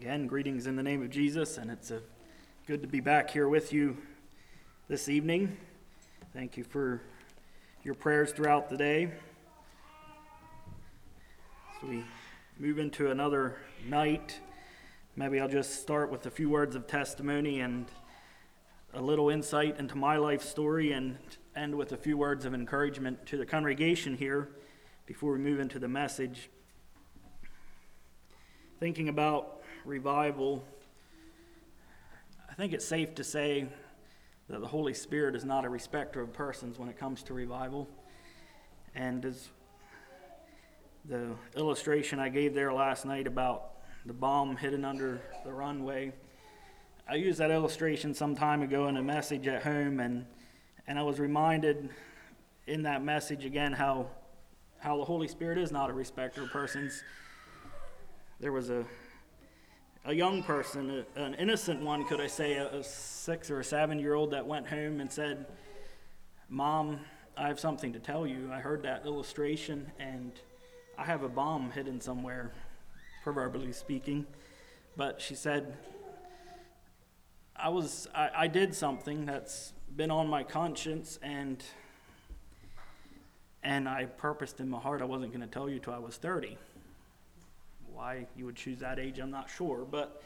Again, greetings in the name of Jesus, and it's good to be back here with you this evening. Thank you for your prayers throughout the day. As we move into another night, maybe I'll just start with a few words of testimony and a little insight into my life story, and end with a few words of encouragement to the congregation here before we move into the message. Thinking about revival, I think it's safe to say that the Holy Spirit is not a respecter of persons when it comes to revival. And as the illustration I gave there last night about the bomb hidden under the runway, I used that illustration some time ago in a message at home, and I was reminded in that message again how the Holy Spirit is not a respecter of persons. There was a young person, an innocent one, could I say, a 6 or 7-year-old that went home and said, "Mom, I have something to tell you. I heard that illustration, and I have a bomb hidden somewhere," proverbially speaking. But she said, I did something that's been on my conscience, and I purposed in my heart I wasn't going to tell you till I was 30. Why you would choose that age, I'm not sure, but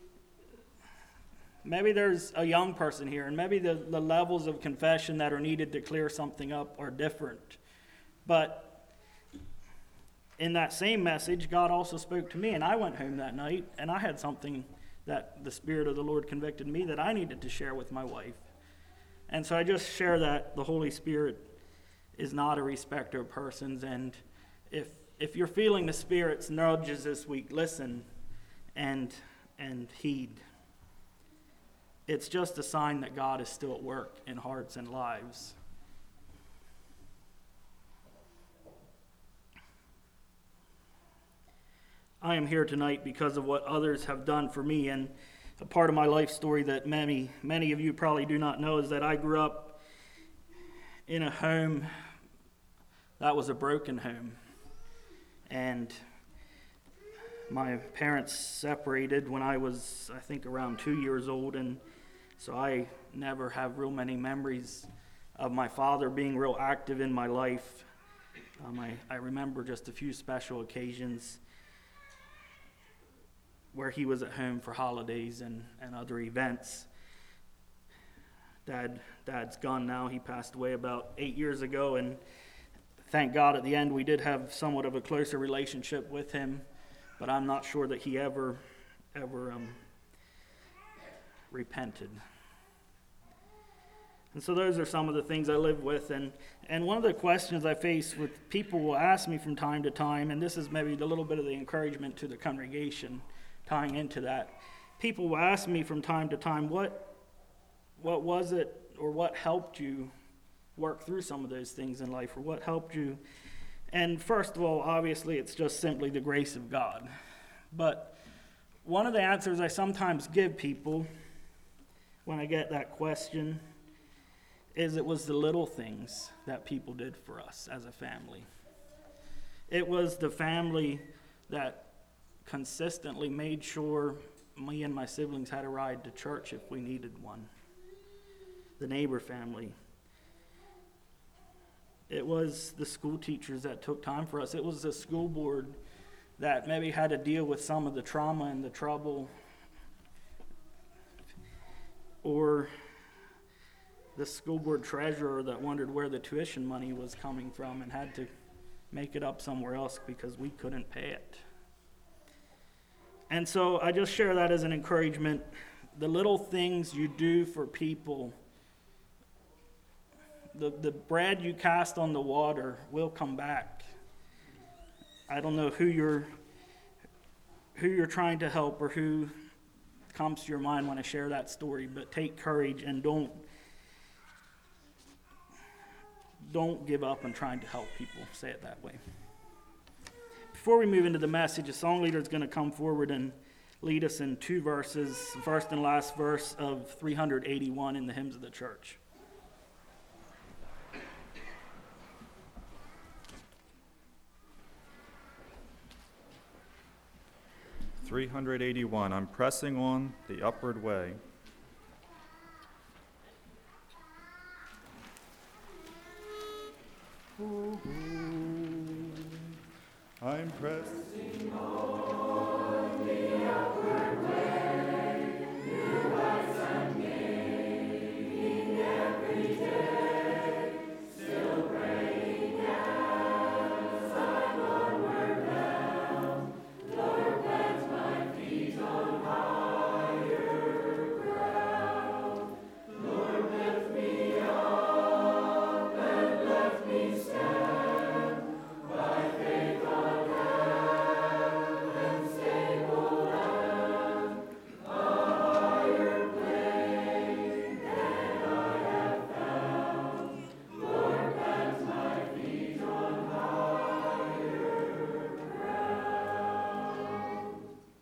maybe there's a young person here, and maybe the levels of confession that are needed to clear something up are different. But in that same message, God also spoke to me, and I went home that night, and I had something that the Spirit of the Lord convicted me that I needed to share with my wife. And so I just share that the Holy Spirit is not a respecter of persons, and if you're feeling the Spirit's nudges this week, listen and heed. It's just a sign that God is still at work in hearts and lives. I am here tonight because of what others have done for me, and a part of my life story that many of you probably do not know is that I grew up in a home that was a broken home. And my parents separated when I was, I think, around 2 years old, and so I never have real many memories of my father being real active in my life. I remember just a few special occasions where he was at home for holidays and other events. Dad's gone now. He passed away about 8 years ago, and thank God at the end we did have somewhat of a closer relationship with him, but I'm not sure that he ever repented. And so those are some of the things I live with, and one of the questions I face with people will ask me from time to time, and this is maybe a little bit of the encouragement to the congregation tying into that. People will ask me from time to time, what was it or what helped you work through some of those things in life, or what helped you? And first of all, obviously, it's just simply the grace of God. But one of the answers I sometimes give people when I get that question is it was the little things that people did for us as a family. It was the family that consistently made sure me and my siblings had a ride to church if we needed one. The neighbor family. It was the school teachers that took time for us. It was the school board that maybe had to deal with some of the trauma and the trouble. Or the school board treasurer that wondered where the tuition money was coming from and had to make it up somewhere else because we couldn't pay it. And so I just share that as an encouragement. The little things you do for people, the bread you cast on the water will come back. I don't know who you're trying to help or who comes to your mind when I share that story, but take courage and don't give up on trying to help people. Say it that way. Before we move into the message, a song leader is going to come forward and lead us in two verses, first and last verse of 381 in the Hymns of the Church. 381. 381, I'm pressing on the upward way. I'm pressing on the upward way, new heights I'm gaining every day, still praying as I'm onward bound. Lord, plant my feet on higher ground. Lord, lift me up and let me stand by faith on heaven's stable land, a higher plane than I have found. Lord, plant my feet on higher ground.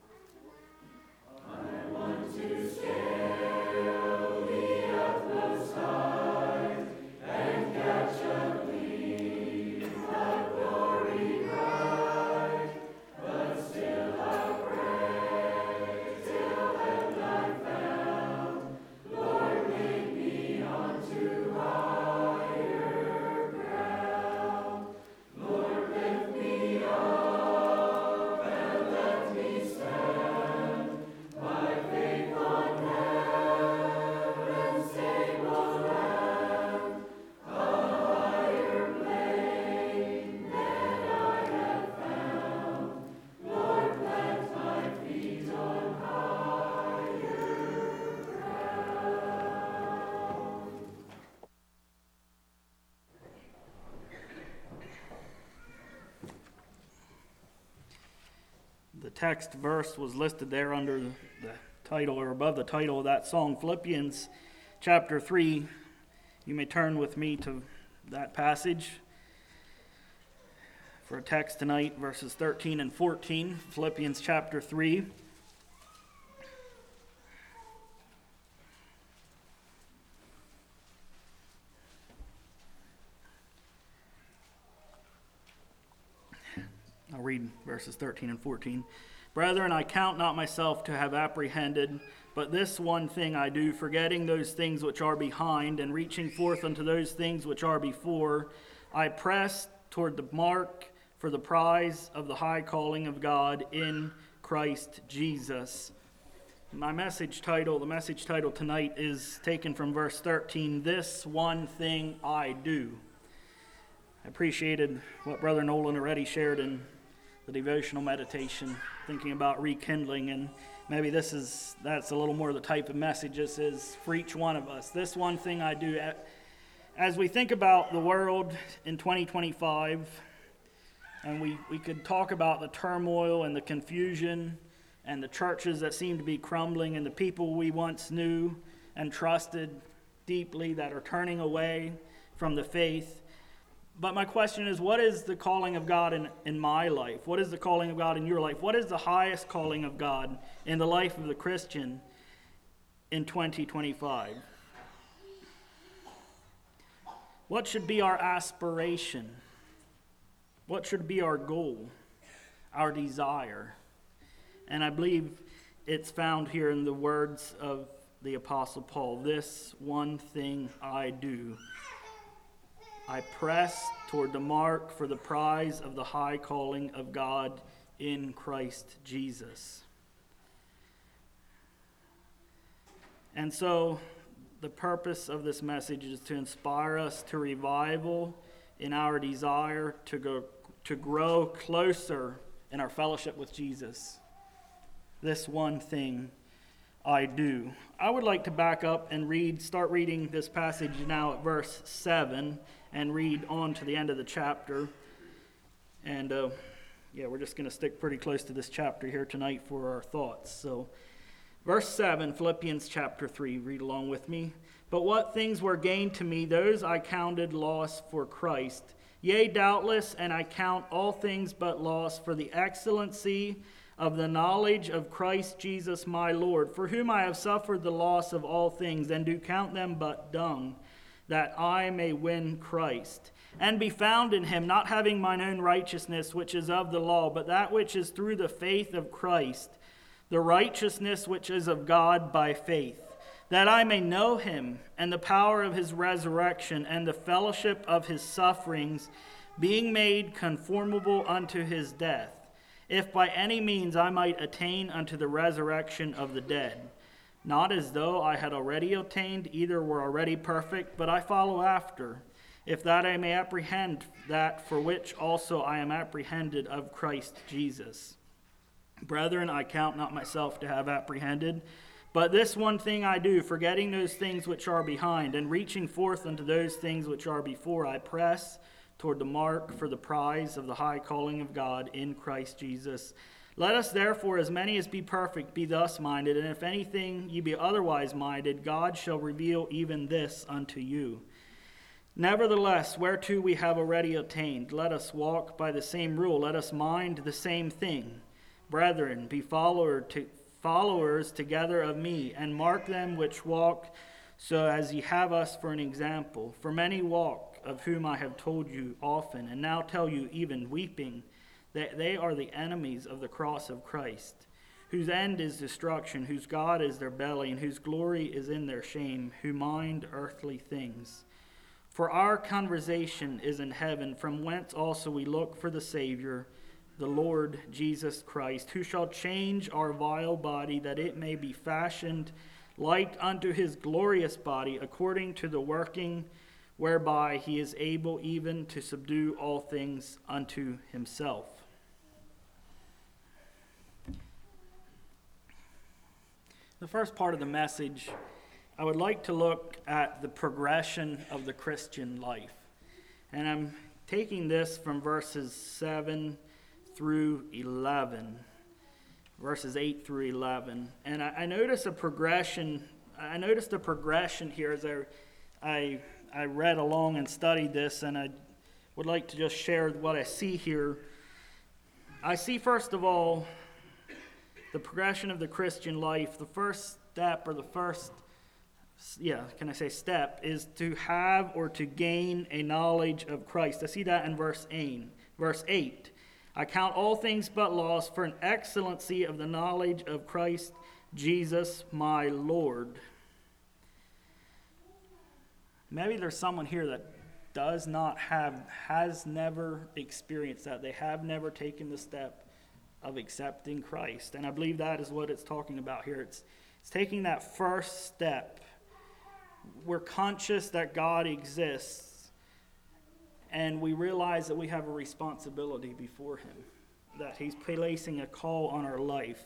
I want to scale the utmost height and catch a gleam of glory bright, but still I pray till heaven I found. Lord, lead me onto higher ground. Lord, lift me up and let me stand by faith on heaven's stable land, a higher plane than I have found. Lord, plant my feet on higher ground. The text verse was listed there under the title or above the title of that song, Philippians chapter 3. You may turn with me to that passage for a text tonight, verses 13 and 14, Philippians chapter 3. I'll read verses 13 and 14. Brethren, I count not myself to have apprehended, but this one thing I do, forgetting those things which are behind, and reaching forth unto those things which are before, I press toward the mark for the prize of the high calling of God in Christ Jesus. The message title tonight is taken from verse 13, This One Thing I Do. I appreciated what Brother Nolan already shared in the devotional meditation, thinking about rekindling, and maybe that's a little more the type of message this is for each one of us. This one thing I do. As we think about the world in 2025, and we could talk about the turmoil and the confusion and the churches that seem to be crumbling and the people we once knew and trusted deeply that are turning away from the faith. But my question is, what is the calling of God in my life? What is the calling of God in your life? What is the highest calling of God in the life of the Christian in 2025? What should be our aspiration? What should be our goal, our desire? And I believe it's found here in the words of the Apostle Paul. This one thing I do. I press toward the mark for the prize of the high calling of God in Christ Jesus. And so the purpose of this message is to inspire us to revival in our desire to grow closer in our fellowship with Jesus. This one thing I do. I would like to back up and start reading this passage now at verse 7 and read on to the end of the chapter. And we're just going to stick pretty close to this chapter here tonight for our thoughts. So, verse 7, Philippians chapter 3, read along with me. But what things were gained to me, those I counted loss for Christ. Yea, doubtless, and I count all things but loss for the excellency of the knowledge of Christ Jesus my Lord, for whom I have suffered the loss of all things, and do count them but dung, that I may win Christ, and be found in him, not having mine own righteousness, which is of the law, but that which is through the faith of Christ, the righteousness which is of God by faith, that I may know him and the power of his resurrection and the fellowship of his sufferings, being made conformable unto his death, if by any means I might attain unto the resurrection of the dead. Not as though I had already obtained, either were already perfect, but I follow after, if that I may apprehend that for which also I am apprehended of Christ Jesus. Brethren, I count not myself to have apprehended, but this one thing I do, forgetting those things which are behind, and reaching forth unto those things which are before, I press toward the mark for the prize of the high calling of God in Christ Jesus. Let us therefore, as many as be perfect, be thus minded, and if anything ye be otherwise minded, God shall reveal even this unto you. Nevertheless, whereto we have already attained, let us walk by the same rule, let us mind the same thing. Brethren, be followers together of me, and mark them which walk, so as ye have us for an example. For many walk, of whom I have told you often, and now tell you even weeping, that they are the enemies of the cross of Christ, whose end is destruction, whose God is their belly, and whose glory is in their shame, who mind earthly things. For our conversation is in heaven, from whence also we look for the Savior, the Lord Jesus Christ, who shall change our vile body, that it may be fashioned like unto his glorious body, according to the working whereby he is able even to subdue all things unto himself. The first part of the message, I would like to look at the progression of the Christian life. And I'm taking this from verses 7 through 11, verses 8 through 11. And I noticed a progression. I noticed a progression here as I read along and studied this, and I would like to just share what I see here. I see, first of all, the progression of the Christian life. The first step, or the first step, is to have or to gain a knowledge of Christ. I see that in verse 8. I count all things but loss for an excellency of the knowledge of Christ Jesus my Lord. Maybe there's someone here that has never experienced that. They have never taken the step of accepting Christ. And I believe that is what it's talking about here. It's taking that first step. We're conscious that God exists, and we realize that we have a responsibility before him, that he's placing a call on our life.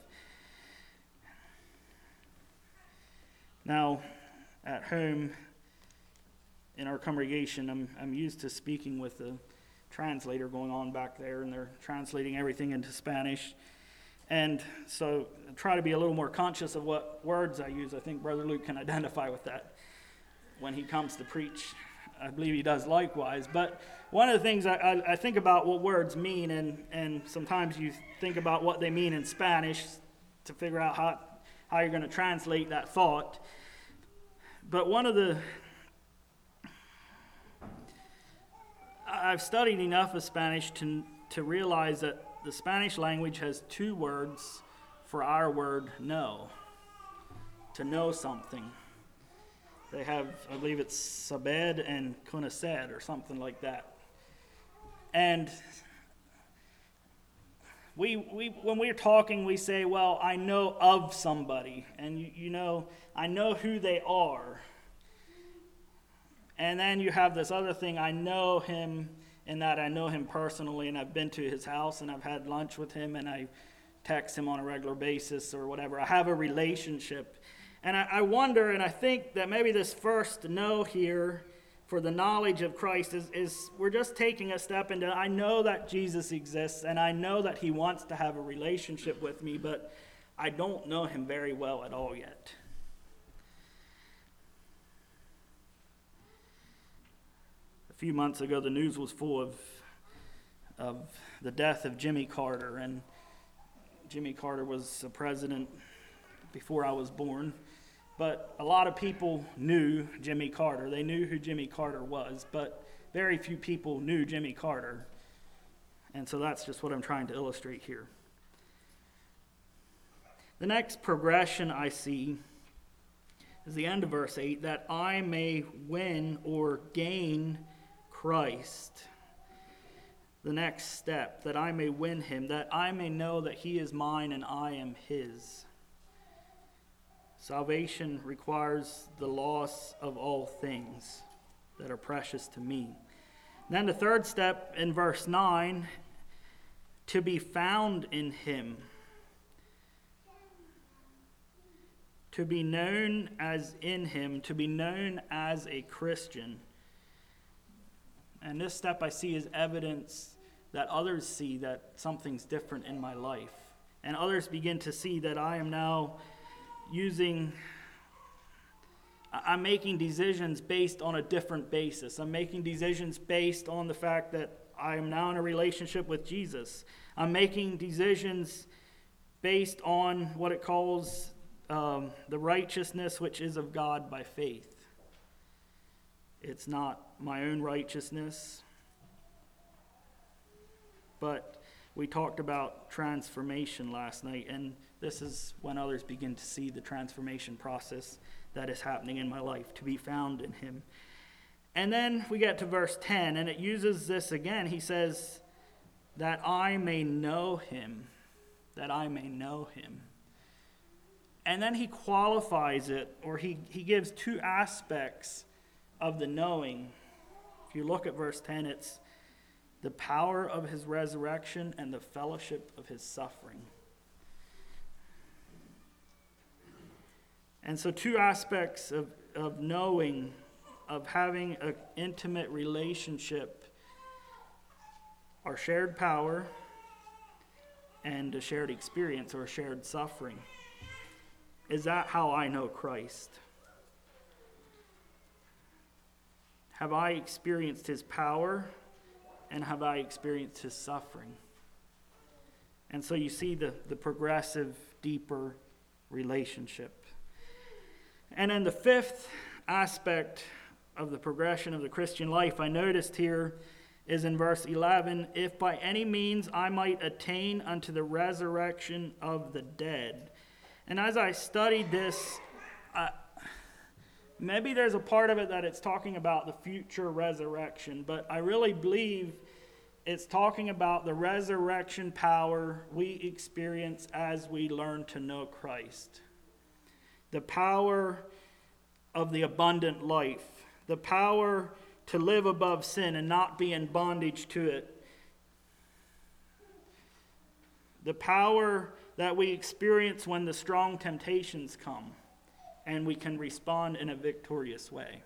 Now, at home, in our congregation, I'm used to speaking with the translator going on back there, and they're translating everything into Spanish. And so I try to be a little more conscious of what words I use. I think Brother Luke can identify with that when he comes to preach. I believe he does likewise. But one of the things I think about what words mean, and sometimes you think about what they mean in Spanish to figure out how you're going to translate that thought. But I've studied enough of Spanish to realize that the Spanish language has two words for our word know, to know something. They have, I believe it's saber and conocer or something like that. And we when we're talking, we say, well, I know of somebody, and you know, I know who they are. And then you have this other thing, I know him, in that I know him personally, and I've been to his house, and I've had lunch with him, and I text him on a regular basis or whatever. I have a relationship. And I wonder, and I think that maybe this first know here for the knowledge of Christ is we're just taking a step into, I know that Jesus exists, and I know that he wants to have a relationship with me, but I don't know him very well at all yet. A few months ago, the news was full of the death of Jimmy Carter, and Jimmy Carter was a president before I was born. But a lot of people knew Jimmy Carter. They knew who Jimmy Carter was, but very few people knew Jimmy Carter. And so that's just what I'm trying to illustrate here. The next progression I see is the end of verse 8, that I may win or gain Christ. The next step, that I may win him, that I may know that he is mine and I am his. Salvation requires the loss of all things that are precious to me. And then the third step in verse 9, to be found in him. To be known as in him, to be known as a Christian. And this step I see as evidence that others see that something's different in my life. And others begin to see that I am now I'm making decisions based on a different basis. I'm making decisions based on the fact that I am now in a relationship with Jesus. I'm making decisions based on what it calls the righteousness which is of God by faith. It's not my own righteousness, but we talked about transformation last night, and this is when others begin to see the transformation process that is happening in my life, to be found in him. And then we get to verse 10, and it uses this again. He says, that I may know him, that I may know him. And then he qualifies it, or he gives two aspects of the knowing. If you look at verse 10, it's the power of his resurrection and the fellowship of his suffering. And so two aspects of knowing, of having an intimate relationship, are shared power and a shared experience or a shared suffering. Is that how I know Christ? Have I experienced his power and have I experienced his suffering? And so you see the progressive, deeper relationship. And then the fifth aspect of the progression of the Christian life I noticed here is in verse 11, if by any means I might attain unto the resurrection of the dead. And as I studied this, maybe there's a part of it that it's talking about the future resurrection, but I really believe it's talking about the resurrection power we experience as we learn to know Christ. The power of the abundant life, the power to live above sin and not be in bondage to it, the power that we experience when the strong temptations come and we can respond in a victorious way.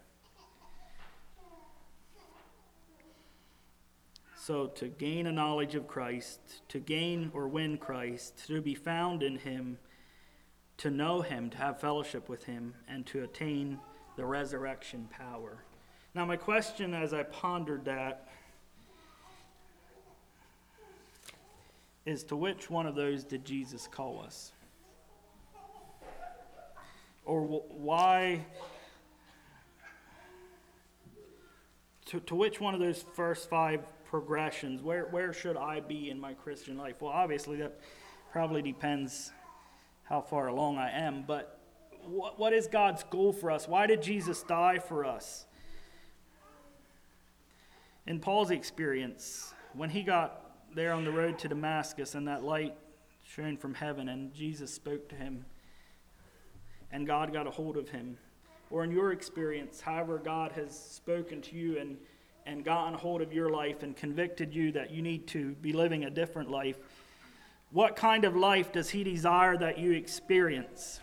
So to gain a knowledge of Christ, to gain or win Christ, to be found in him, to know him, to have fellowship with him, and to attain the resurrection power. Now my question as I pondered that is, to which one of those did Jesus call us? Or why, to which one of those first five progressions, where should I be in my Christian life? Well, obviously that probably depends how far along I am, but what is God's goal for us? Why did Jesus die for us? In Paul's experience, when he got there on the road to Damascus and that light shone from heaven and Jesus spoke to him and God got a hold of him, or in your experience, however God has spoken to you and gotten a hold of your life and convicted you that you need to be living a different life, what kind of life does he desire that you experience?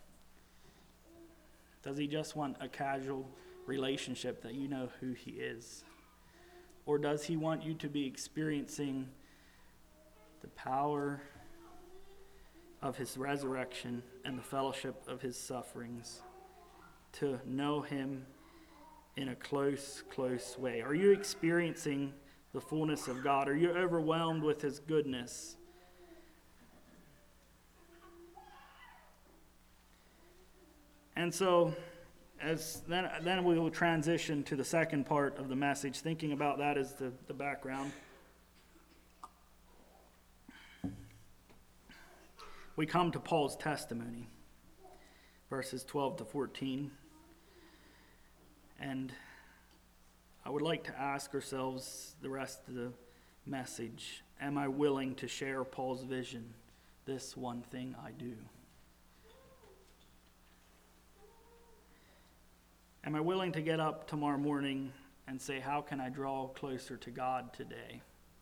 Does he just want a casual relationship that you know who he is? Or does he want you to be experiencing the power of his resurrection and the fellowship of his sufferings, to know him in a close way? Are you experiencing the fullness of God? Are you overwhelmed with his goodness? And so, then we will transition to the second part of the message, thinking about that as the background. we come to Paul's testimony, verses 12 to 14. And I would like to ask ourselves the rest of the message, am I willing to share Paul's vision? This one thing I do. Am I willing to get up tomorrow morning and say, how can I draw closer to God today?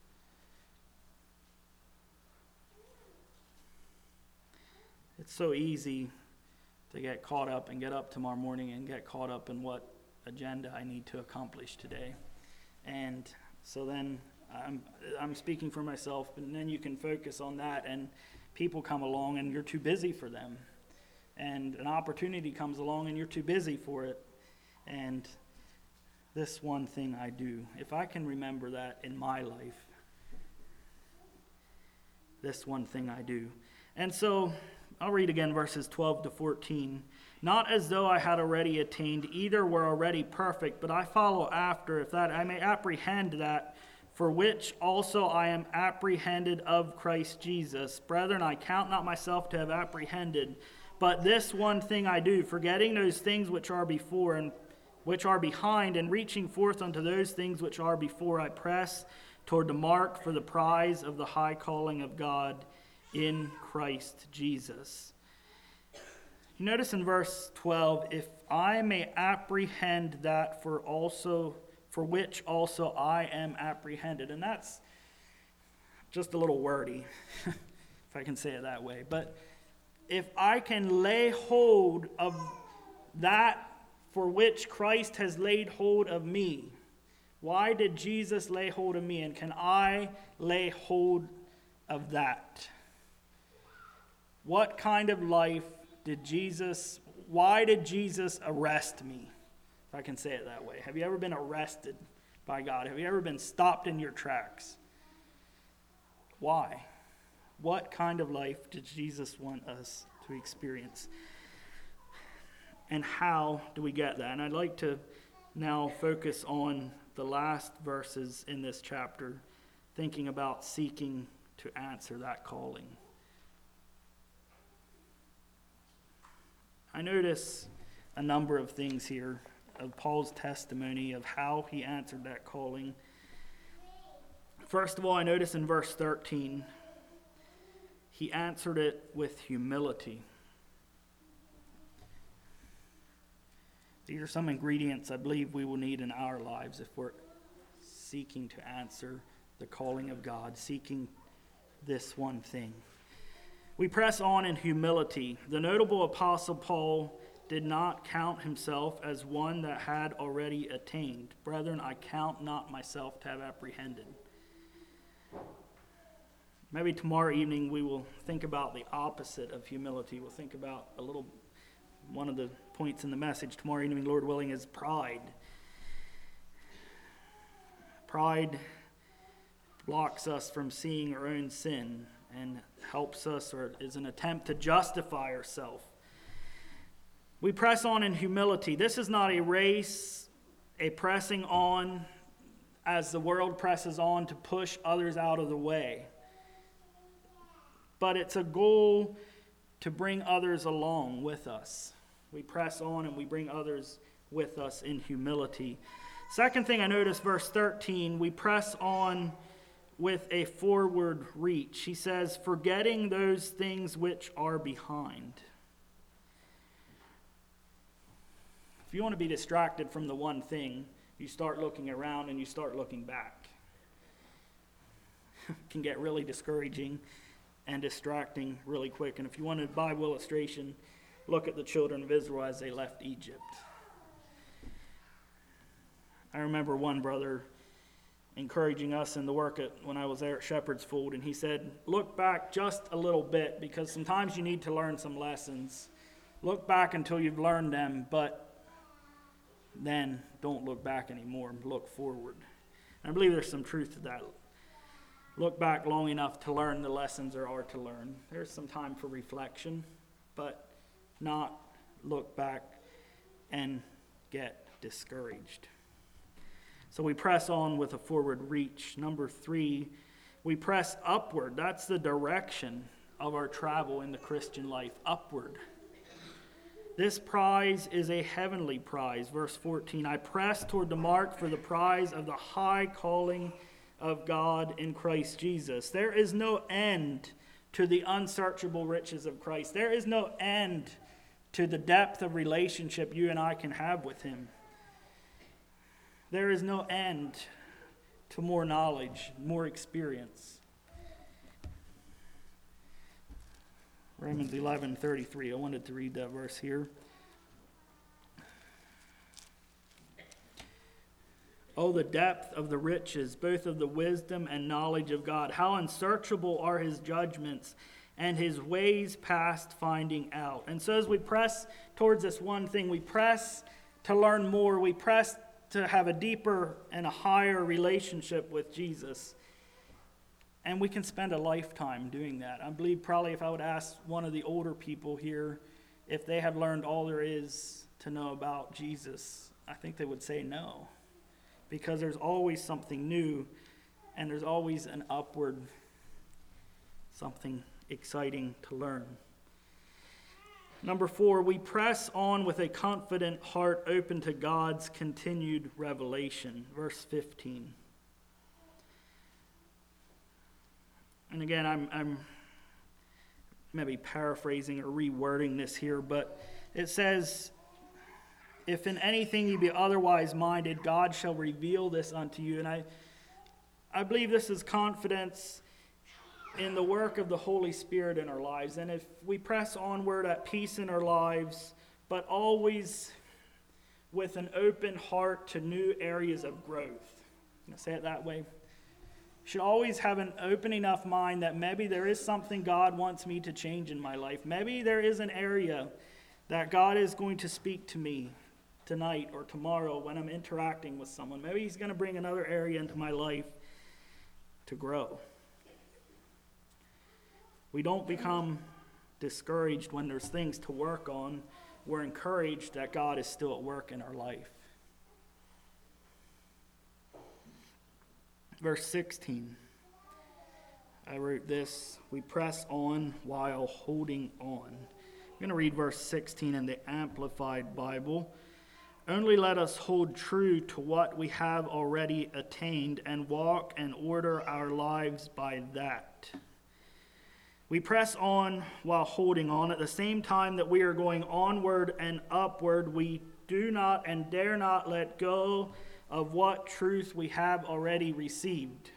It's so easy to get caught up and get up tomorrow morning and get caught up in what agenda I need to accomplish today. And so then I'm speaking for myself, and then you can focus on that, and people come along and you're too busy for them. And an opportunity comes along and you're too busy for it. And this one thing I do, if I can remember that in my life, this one thing I do. And so I'll read again verses 12 to 14. Not as though I had already attained, either were already perfect, but I follow after, if that I may apprehend that for which also I am apprehended of Christ Jesus. Brethren, I count not myself to have apprehended, but this one thing I do, forgetting those things which are before and which are behind, and reaching forth unto those things which are before, I press toward the mark for the prize of the high calling of God in Christ Jesus. You notice in verse 12, if I may apprehend that for which also I am apprehended. And that's just a little wordy, if I can say it that way. But if I can lay hold of that for which Christ has laid hold of me, why did Jesus lay hold of me? And can I lay hold of that? What kind of life why did Jesus arrest me? If I can say it that way. Have you ever been arrested by God? Have you ever been stopped in your tracks? Why? What kind of life did Jesus want us to experience? And how do we get that? And I'd like to now focus on the last verses in this chapter, thinking about seeking to answer that calling. I notice a number of things here of Paul's testimony of how he answered that calling. First of all, I notice in verse 13, he answered it with humility. These are some ingredients I believe we will need in our lives if we're seeking to answer the calling of God, seeking this one thing. We press on in humility. The notable apostle Paul did not count himself as one that had already attained. Brethren, I count not myself to have apprehended. Maybe tomorrow evening we will think about the opposite of humility. We'll think about one of the points in the message tomorrow evening, Lord willing, is pride. Pride blocks us from seeing our own sin and helps us, or is an attempt to justify ourselves. We press on in humility. This is not a race, a pressing on as the world presses on to push others out of the way. But it's a goal to bring others along with us. We press on and we bring others with us in humility. Second thing I notice, verse 13, we press on with a forward reach. He says, forgetting those things which are behind. If you want to be distracted from the one thing, you start looking around and you start looking back. It can get really discouraging and distracting really quick. And if you want a Bible illustration, look at the children of Israel as they left Egypt. I remember one brother encouraging us in the work when I was there at Shepherd's Fold, and he said, look back just a little bit, because sometimes you need to learn some lessons. Look back until you've learned them, but then don't look back anymore. Look forward. And I believe there's some truth to that. Look back long enough to learn the lessons there are to learn. There's some time for reflection, but not look back and get discouraged. So we press on with a forward reach. Number 3, we press upward. That's the direction of our travel in the Christian life, upward. This prize is a heavenly prize. Verse 14, I press toward the mark for the prize of the high calling of God in Christ Jesus. There is no end to the unsearchable riches of Christ. There is no end to the depth of relationship you and I can have with him. There is no end to more knowledge, more experience. Romans 11:33. I wanted to read that verse here. Oh, the depth of the riches, both of the wisdom and knowledge of God. How unsearchable are his judgments and his ways past finding out. And so as we press towards this one thing, we press to learn more. We press to have a deeper and a higher relationship with Jesus. And we can spend a lifetime doing that. I believe probably if I would ask one of the older people here if they have learned all there is to know about Jesus, I think they would say no. Because there's always something new, and there's always an upward, something exciting to learn. Number 4, we press on with a confident heart open to God's continued revelation. Verse 15. And again, I'm maybe paraphrasing or rewording this here, but it says, if in anything you be otherwise minded, God shall reveal this unto you. And I believe this is confidence in the work of the Holy Spirit in our lives. And if we press onward at peace in our lives, but always with an open heart to new areas of growth. Can I say it that way? Should always have an open enough mind that maybe there is something God wants me to change in my life. Maybe there is an area that God is going to speak to me tonight or tomorrow when I'm interacting with someone. Maybe he's going to bring another area into my life to grow. We don't become discouraged when there's things to work on. We're encouraged that God is still at work in our life. Verse 16. I wrote this, we press on while holding on. I'm going to read verse 16 in the Amplified Bible. Only let us hold true to what we have already attained and walk and order our lives by that. We press on while holding on. At the same time that we are going onward and upward, we do not and dare not let go of what truth we have already received.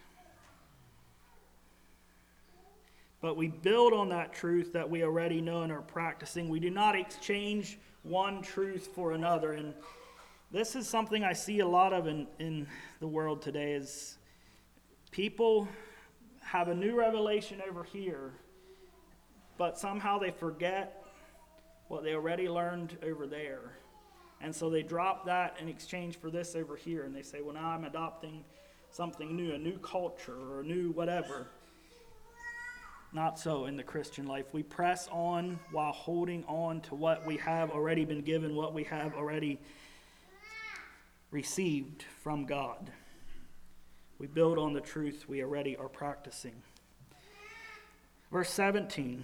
But we build on that truth that we already know and are practicing. We do not exchange one truth for another. And this is something I see a lot of in the world today is people have a new revelation over here, but somehow they forget what they already learned over there. And so they drop that in exchange for this over here. And they say, well, now I'm adopting something new, a new culture or a new whatever. Not so in the Christian life. We press on while holding on to what we have already been given, what we have already received from God. We build on the truth we already are practicing. Verse 17.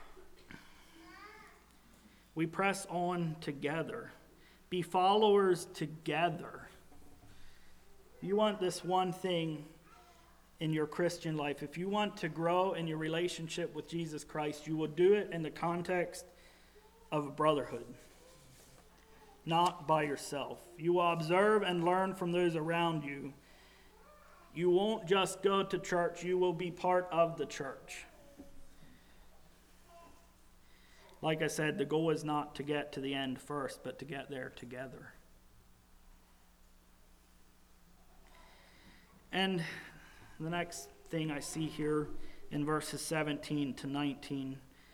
We press on together. Be followers together. You want this one thing in your Christian life. If you want to grow in your relationship with Jesus Christ, you will do it in the context of a brotherhood, not by yourself. You will observe and learn from those around you. You won't just go to church, you will be part of the church. Like I said, the goal is not to get to the end first, but to get there together. And the next thing I see here in verses 17 to 19,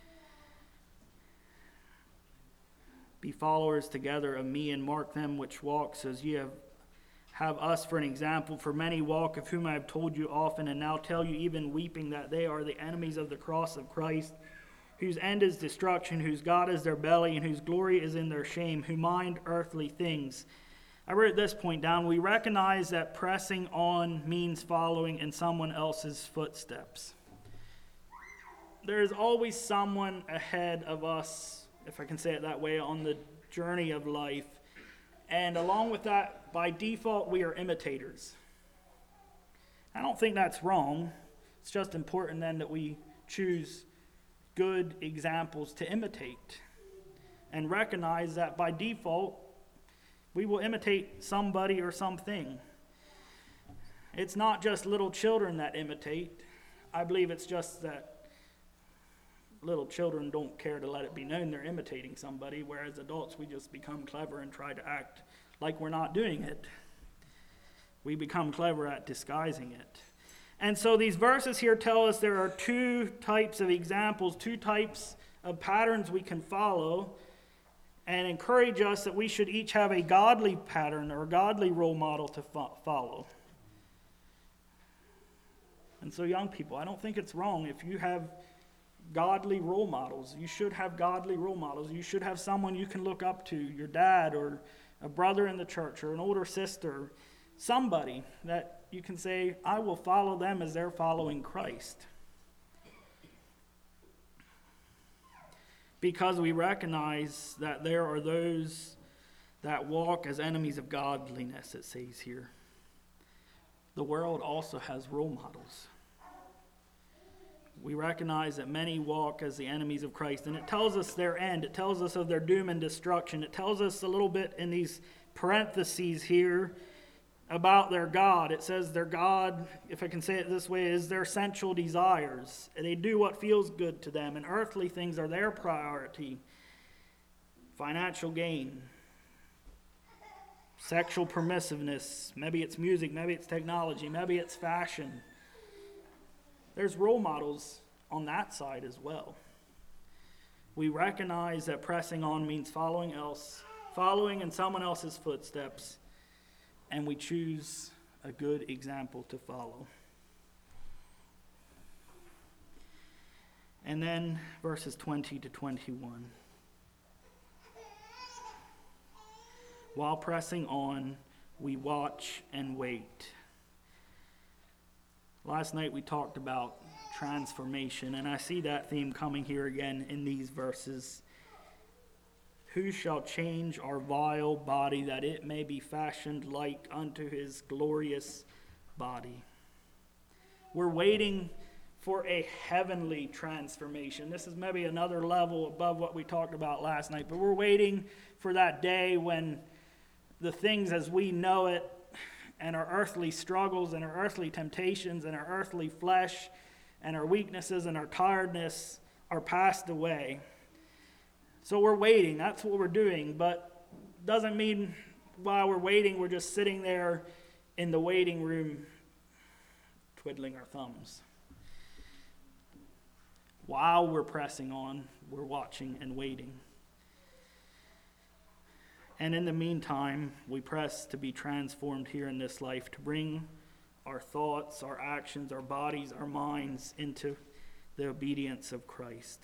be followers together of me and mark them which walk, as ye have us for an example. For many walk, of whom I have told you often, and now tell you even weeping, that they are the enemies of the cross of Christ, whose end is destruction, whose God is their belly, and whose glory is in their shame, who mind earthly things. I wrote this point down. We recognize that pressing on means following in someone else's footsteps. there is always someone ahead of us, if I can say it that way, on the journey of life. And along with that, by default, we are imitators. I don't think that's wrong. It's just important then that we choose good examples to imitate and recognize that by default, we will imitate somebody or something. It's not just little children that imitate. I believe it's just that little children don't care to let it be known they're imitating somebody, whereas adults, we just become clever and try to act like we're not doing it. We become clever at disguising it. And so these verses here tell us there are two types of examples, two types of patterns we can follow, and encourage us that we should each have a godly pattern or a godly role model to follow. And so young people, I don't think it's wrong if you have godly role models. You should have godly role models. You should have someone you can look up to, your dad or a brother in the church or an older sister, somebody that you can say, I will follow them as they're following Christ. Because we recognize that there are those that walk as enemies of godliness, it says here. The world also has role models. We recognize that many walk as the enemies of Christ, and it tells us their end. It tells us of their doom and destruction. It tells us a little bit in these parentheses here about their God. It says their God, if I can say it this way, is their sensual desires. They do what feels good to them, and earthly things are their priority. Financial gain, sexual permissiveness, maybe it's music, maybe it's technology, maybe it's fashion. There's role models on that side as well. We recognize that pressing on means following in someone else's footsteps, and we choose a good example to follow. And then verses 20 to 21. While pressing on, we watch and wait. Last night we talked about transformation, and I see that theme coming here again in these verses. Who shall change our vile body, that it may be fashioned like unto his glorious body? We're waiting for a heavenly transformation. This is maybe another level above what we talked about last night, but we're waiting for that day when the things as we know it, and our earthly struggles and our earthly temptations and our earthly flesh and our weaknesses and our tiredness are passed away. So we're waiting. That's what we're doing. But doesn't mean while we're waiting, we're just sitting there in the waiting room twiddling our thumbs. While we're pressing on, we're watching and waiting. And in the meantime, we press to be transformed here in this life, to bring our thoughts, our actions, our bodies, our minds into the obedience of Christ.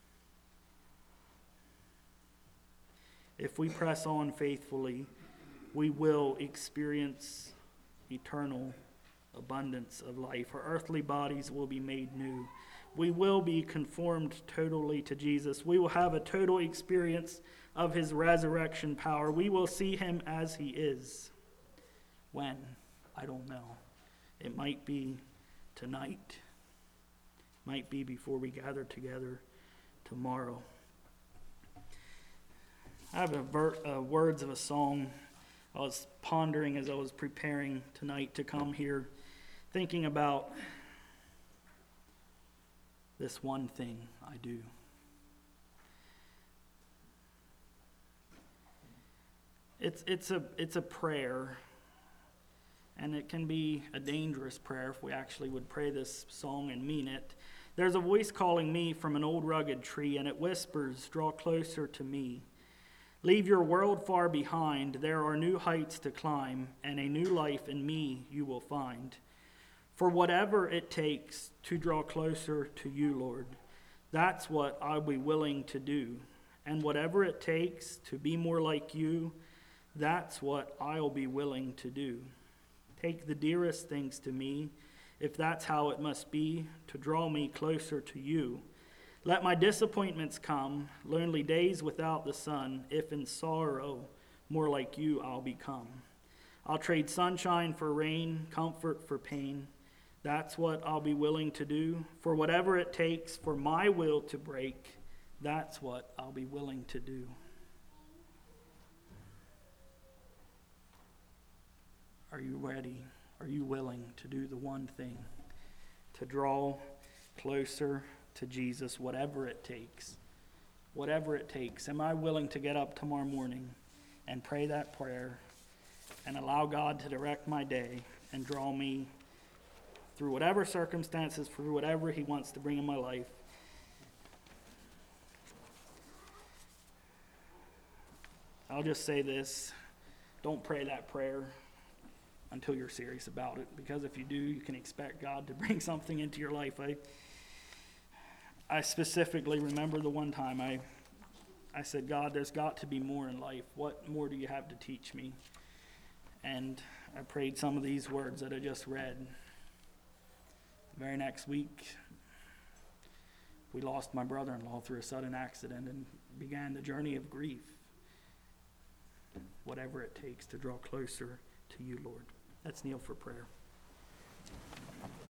If we press on faithfully, we will experience eternal abundance of life. Our earthly bodies will be made new. We will be conformed totally to Jesus. We will have a total experience of his resurrection power. We will see him as he is. When? I don't know. It might be tonight. It might be before we gather together tomorrow. I have words of a song I was pondering as I was preparing tonight to come here, thinking about this one thing I do. It's a prayer, and it can be a dangerous prayer if we actually would pray this song and mean it. There's a voice calling me from an old rugged tree, and it whispers, "Draw closer to me. Leave your world far behind. There are new heights to climb, and a new life in me you will find. For whatever it takes to draw closer to you, Lord, that's what I'll be willing to do. And whatever it takes to be more like you, that's what I'll be willing to do. Take the dearest things to me, if that's how it must be, to draw me closer to you. Let my disappointments come, lonely days without the sun, if in sorrow more like you I'll become. I'll trade sunshine for rain, comfort for pain. That's what I'll be willing to do. For whatever it takes for my will to break, that's what I'll be willing to do. Are you ready? Are you willing to do the one thing? To draw closer to Jesus, whatever it takes. Whatever it takes. Am I willing to get up tomorrow morning and pray that prayer and allow God to direct my day and draw me through whatever circumstances, through whatever he wants to bring in my life? I'll just say this. Don't pray that prayer until you're serious about it, because if you do, you can expect God to bring something into your life. I specifically remember the one time I said, God, there's got to be more in life. What more do you have to teach me? And I prayed some of these words that I just read. The very next week, we lost my brother-in-law through a sudden accident and began the journey of grief. Whatever it takes to draw closer to you, Lord. Let's kneel for prayer.